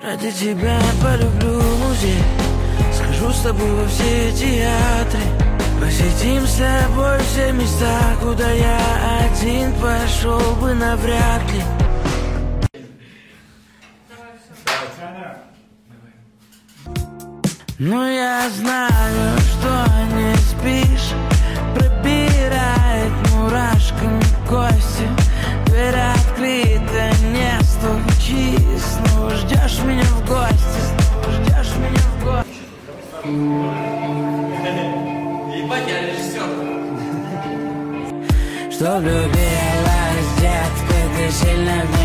Ради тебя полюблю музей, схожу с тобой во все театры, посетим с тобой все места, куда я один пошел бы навряд ли. Но я знаю, что не спишь, пробирает мурашками кости. Дверь открыта, не стучи, снова ждешь меня в гости, снова ждешь меня в гости. Ебать, я режиссер. Что влюбилась, детка, ты сильно в